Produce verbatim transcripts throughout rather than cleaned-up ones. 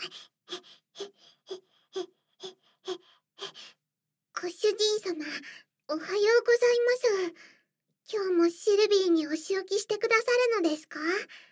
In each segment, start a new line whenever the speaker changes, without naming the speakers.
ご主人様、おはようございます。今日もシルビーにお仕置きしてくださるのですか？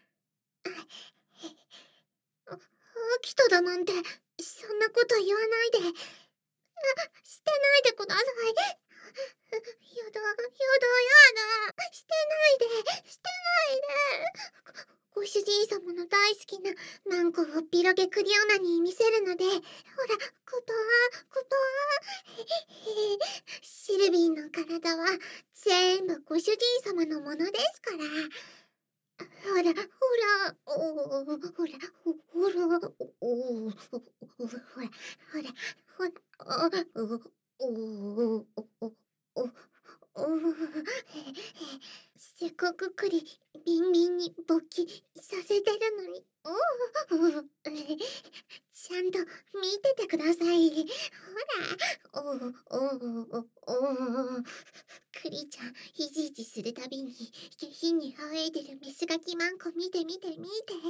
あ、秋田だなんて、そんなこと言わないで。あ、してないでください。やだ、やだ、やだ。してないで、してないで。ご主人様の大好きなマンコを広げクリオナに見せるので、ほら、コパー、コパー。シルビーの体は全部ご主人様のものですから。ほら、ほら、おー、ほら、ほ、ほら、おー、ほら、ほら、ほら、あ、お、お、お、お、お、せっかくクリビンビンに勃起させてるのに、お、ちゃんと見ててください。ほら、お、お、お、お、クリちゃん、いじいじするたびに下品に騒いでるメスガキマンコ見て見て見て。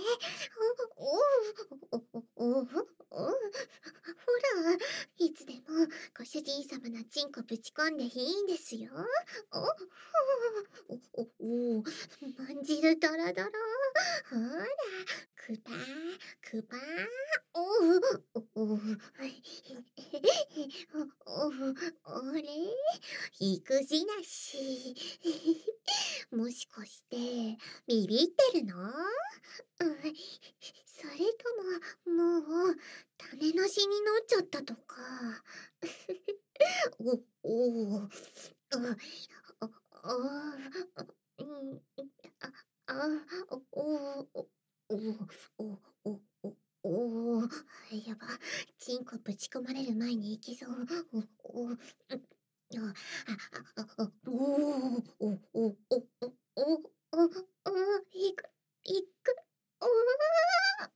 お、お、お、お、お、お、ほら、いつでもご主人様のチンコぶち込んでいいんですよ。お、お、お、お、まんじるドロドロ。ほら、くぱー、くぱー。おお、お、お、お、おれ、育児なし。もしかして、ビビってるの？うん、それとも、もう、種なしになっちゃったとか。お、おお、あ、あ、あ、うん、あ、あ、お、お、お、お、お、お、お、お、やば、チンコぶち込まれる前に行きそう。お、お、うん、あ、あ、あ、あ、おお、お、お、お、お、お、お、お、いく、いく、おー、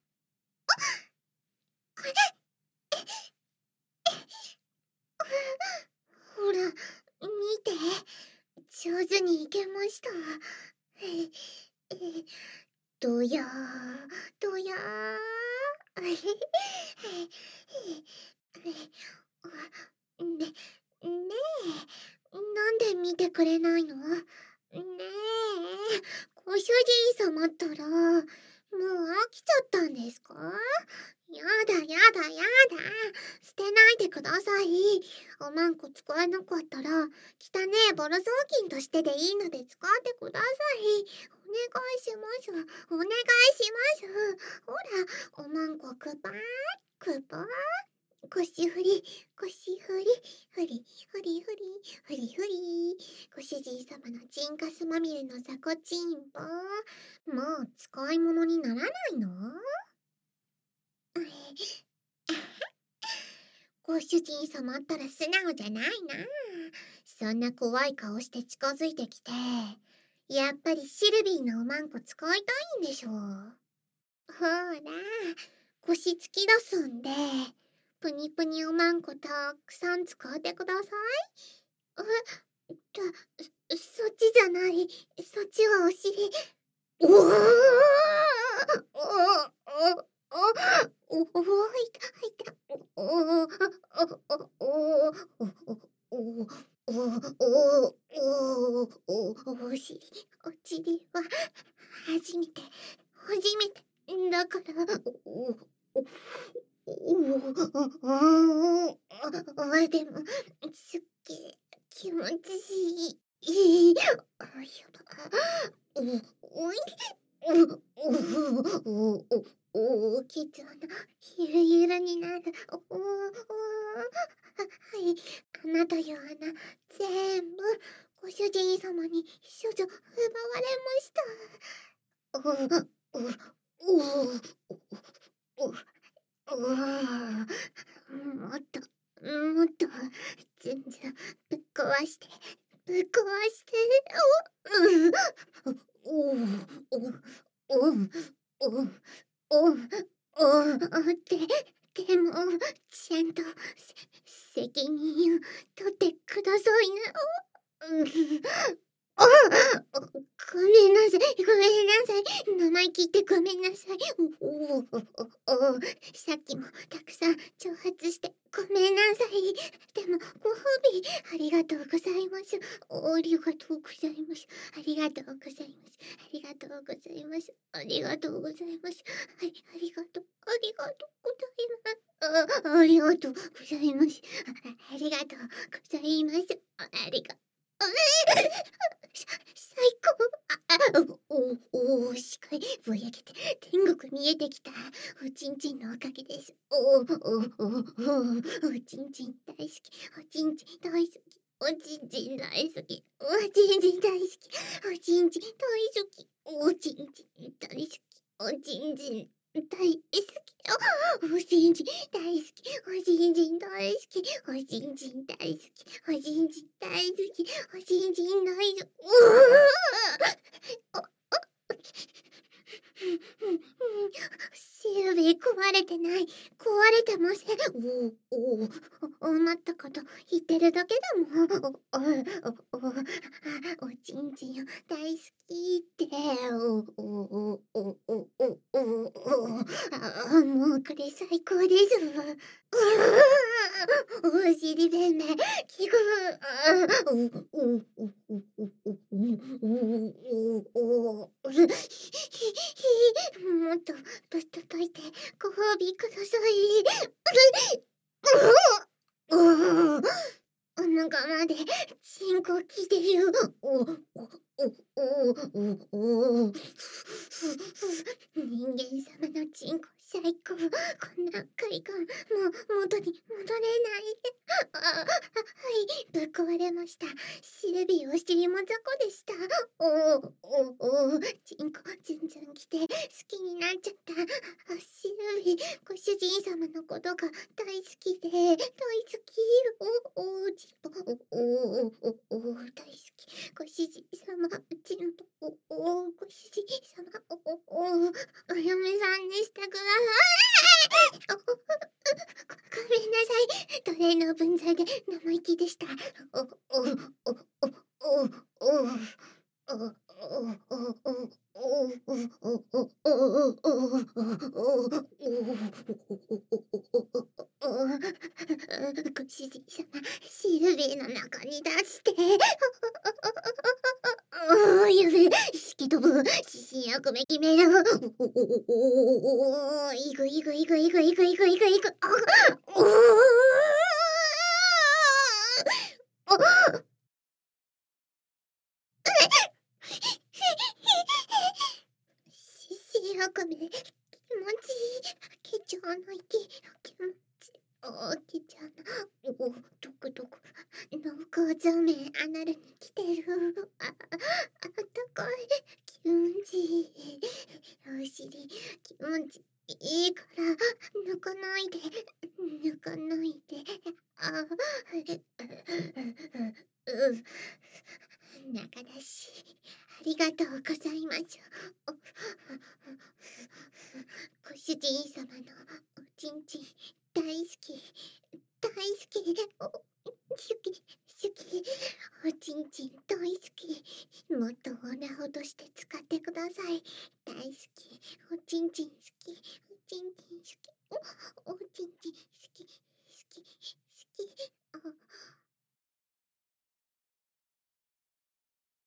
ほら、見て、上手にいけました。え、え、どやー、どやー。えへへへね、ねえ、なんで見てくれないの？ねえ、ご主人様ったら、もう飽きちゃったんですか？やだやだやだ。捨てないでください。おまんこ使えなかったら、汚ねえボロ雑巾としてでいいので使ってください。お願いします。お願いします。ほら、おまんこくぱー、くぱー。腰振り、腰振り、振り、振り振り、振り振り。ご主人様のチンカスまみれの雑魚チンポ。もう使い物にならないの？ご主人様ったら素直じゃないな。そんな怖い顔して近づいてきて、やっぱりシルビーのおまんこ使いたいんでしょ。ほら、腰突き出すんで、ぷにぷにおまんこたくさん使ってください。え、た、そっちじゃない。そっちはお尻。おおおおおおおいたいた。おおおおおおおおおお尻お尻は初めて初めてだからおおおおあでもすっげえ気持ちいい。いい。あ、やば。おおい。おおおおおケツ穴ゆるゆるになる。おおおはい。穴という穴全部ご主人様に処女奪われました。おおおおおおもっともっと全然ぶっ壊してぶっ壊しておおおおおおおおででもちゃんと責任を取ってくださいね。 ああ、ごめんなさい、ごめんなさい。生意気言ってごめんなさい。おおおおお、さっきもたくさん挑発してごめんなさい。でも、ご褒美ありがとうございます。ありがとうございます。ありがとうございます。ありがとうございます。ありがとうございます。はい、ありがとう、ありがとうございます。あ、ありがとうございます。あありがとうございます。あありがあえさ最高。あ、あ、おおお、視界ぼやけて天国見えてきた。おちんちんのおかげです。おおおおおおちんちん大好き。おちんちん大好き。おちんちん大好き。おちんちん大好き。おちんちん大好き。おちんちん大好き。おちんちん大好き。おちんちん大好き。おちんちん大好き。おちんちん大好き。おちんちん大好き。おちんちん大好き。うわあ。シルビー壊れてない。壊れてません。おおお、思ったこと言ってるだけだもん。おおおお、おちんちん大好きって。おおおおおおおお、あ、もうこれ最高です。うわあ、お尻弁明、奇遇。ああ、おおおおおおおおおお、ひひひ、もっとぶったたいてご褒美ください。うう、うお腹までチンコきてる。おおおおおお、人間様のチンコ最高。こんな快感もう元に戻れない。あ、はい、ぶっ壊れました。シルビーお尻も雑魚でした。おおおお、チンコ全然きて好きになっちゃった。あ、シルビーご主人様のことが大好きで大好き。おお、チンポおおおおお、大好き。ご主人様チンポおお、ご主人様おおお、お嫁さんにしてください。おお、ごめんなさい。奴隷の分際で生意気でした。おおおおおおお。おおおご主人様、シルビーの中に出して。おお、やべえ、意識飛ぶ。指針役目決める。おおおお、いくいくいくいくいくいくいくいく。あ、おお。あ、ししやかめ、気持ちいい。けちゃわないき、気持ち、おけちゃな。お、ドクドク。脳梗上面アナルに来てる。あ、あったかい。気持ちいい。お尻、気持ちいいから、抜かないで、抜かないで。あ、う、う、中だし。ありがとうございます。おご主人様のおちんちん大好き、大好き、お好き、好き、おちんちん大好き。もっとオナホとして使ってください。大好き、おちんちん好き、おちんちん好き、お、おちんちん